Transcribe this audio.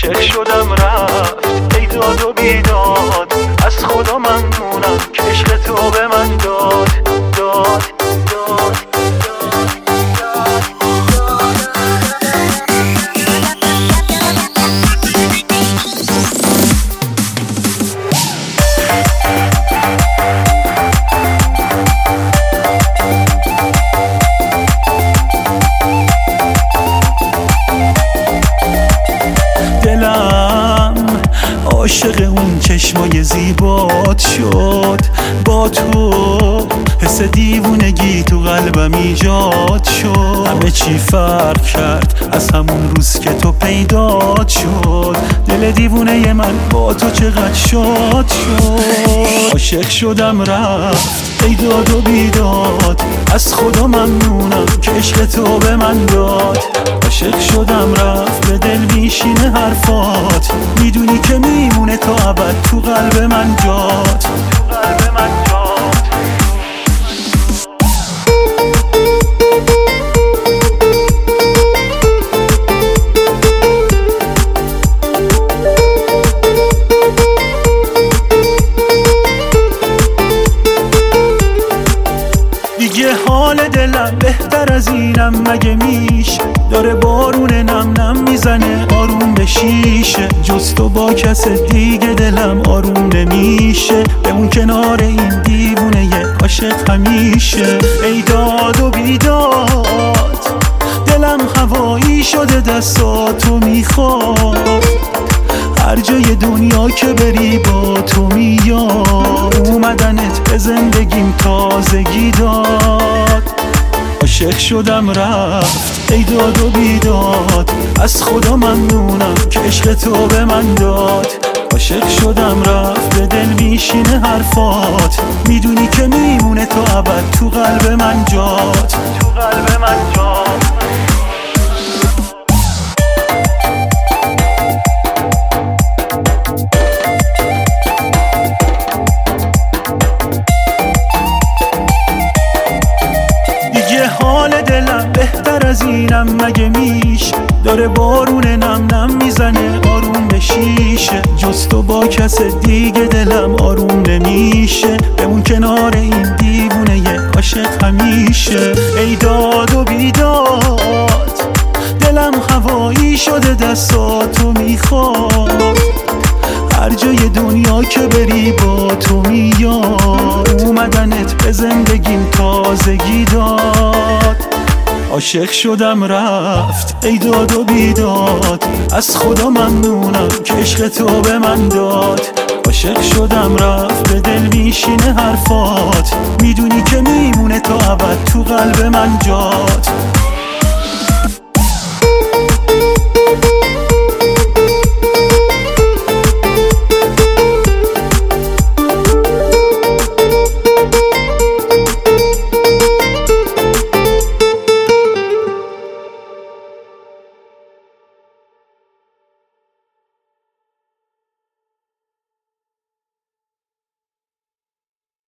عاشق شدم رفت ای داد و بیداد، از خدا ممنونم که عشق تو به من داد داد داد. عاشق اون چشمای زیبات شد، با تو حس دیوونگی تو قلبم ایجاد شد. همه چی فرق کرد از همون روز که تو پیدات شد، دل دیوونه من با تو چقدر شاد شد. عاشق شدم رفت ای داد و بیداد، از خدا ممنونم که عشق تو به من داد. عاشق شدم رفت به دل میشینه حرفات، میدونی که میمونه تا ابد تو قلب من جات، تو قلب من جات. دیگه حال دلم بهتر از اینم مگه میشه، داره بارون نم نم میزنه آروم به شیشه. جز تو با کس دیگه دلم آروم نمیشه، بمون کنار این دیوونه عاشق همیشه. ای داد و بیداد دلم هوایی شده دستاتو میخواد، هر جای دنیا که بری با تو میاد. اومدنت به زندگیم تازگی داد. عاشق شدم رفت ای داد و بیداد، از خدا ممنونم که عشق تو به من داد. عاشق شدم رفت به دل میشینه حرفات، میدونی که میمونه تا ابد تو قلب من جات، تو قلب من جات. حال دلم بهتر از اینم مگه میشه، داره بارون نم نم میزنه آروم به شیشه. جز تو با کس دیگه دلم آروم نمیشه، بمون کنار این دیوونه عاشق همیشه. ای داد و بیداد دلم هوایی شده دستاتو میخواد، هر جای دنیا که بری با تو میاد. اومدنت به زندگیم تازگی داد. عاشق شدم رفت ای داد و بیداد، از خدا ممنونم که عشق تو به من داد. عاشق شدم رفت به دل میشینه حرفات، میدونی که میمونه تا ابد تو قلب من جات.